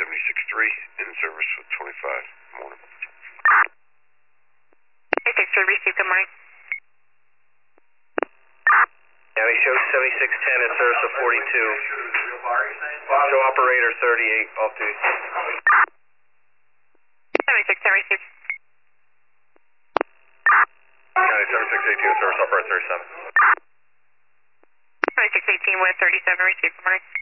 76-3 in service with 25. Morning. 76-3 received, good morning. County show 7610 in service of 42. Show operator 38, off duty. 76-10 received. County 7618 in service operator 37. 76-18 with 37 received, good morning.